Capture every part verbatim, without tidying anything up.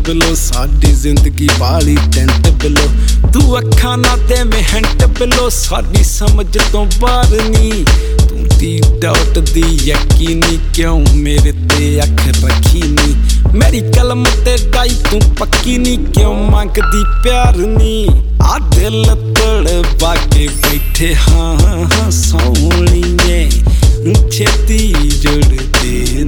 Below साडी जिंदगी वाली tent below तू अखा ना दे में हैंट बिलो साडी समझ तो बाहर नी तू दी डाउट दी यकीनी क्यों मेरे ते अख रखी नी मेरी कलम ते गाई तू पक्की नी क्यों मंगदी प्यार नी आ दिल तड़वा के बैठे हाँ सोहणीए छेती जुड़दे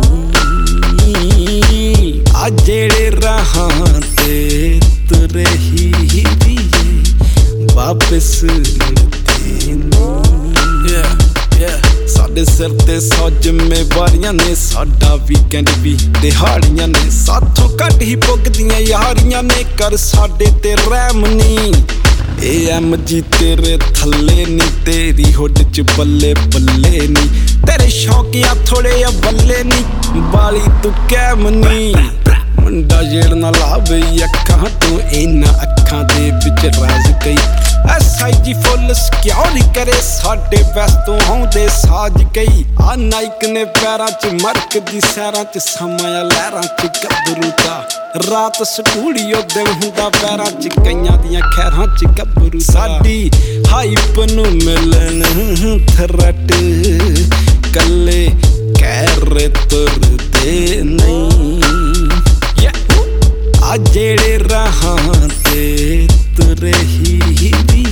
नहीं आ जेड़े राहां ते तुरे ही वापस मुड़दे नहीं साडे सिर ते सौ जिम्मेवारियां ने साडा वीकेंड भी दिहाड़ियां ने साथों घट ही पुगदियां यारियां ने कर साडे ते रहम नी ए एम जी तेरे थल्ले नी तेरी हुड च बल्ले बल्ले नी तेरे शौकिया थोड़े या बल्ले नी बाली तू कैम नी मुंडा जेड़ ना लावे अखां तू इन्हां अखां दे विच राज कई एस आई जी फुल सिक्योरी करे साडे वैस तो आउंदे साज कई आ नाइक ने पैरां च मरक दी सैरां च समाया लहरां च गबरू दा रात स्टूडियो दिन हुंदा पैरां च कईयां दियां खैरां च गबरू साडी हाइप नूं मिलन थरट कल्ले कैर तुरदे नहीं आ जेड़े राहां ते तुरे ही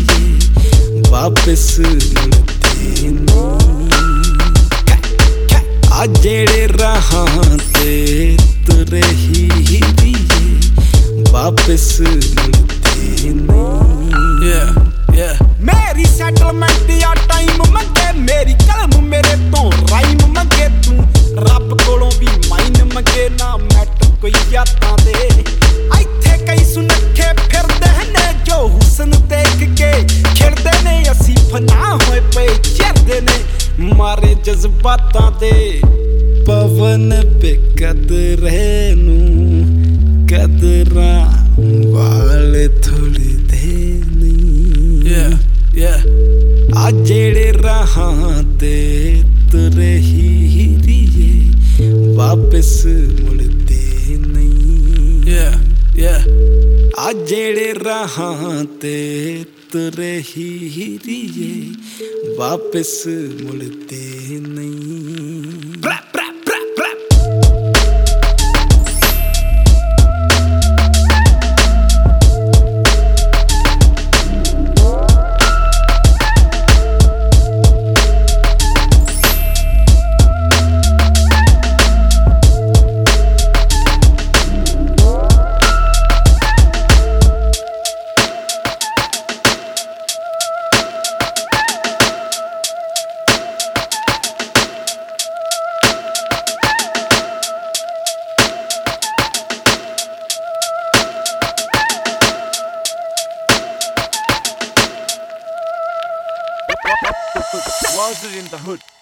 वापस मुड़दे नहीं आ जेड़े राहां ते तुरे ही वापस मुड़दे नहीं मेरी सैटलमेंट या टाइम मंगे मेरी कलम मेरे तो राइम मंगे तू रब कोलों भी माइन मंगे ना मैट कोई यादां दे इत्थे कई सुनखे फिरदे ने जो हुसन देख के खिड़दे ने असी फना होए पे चिरदे ने मारे जज्बातां दे पवन बेकदरे नूं कदरां वाले थोड़ी दे नहीं आ जेड़े राहां ते तुरे ही वापस मुड़दे नहीं आ जेड़े राहां ते तुरे ही वापस मुड़दे नहीं। Was it in the hood?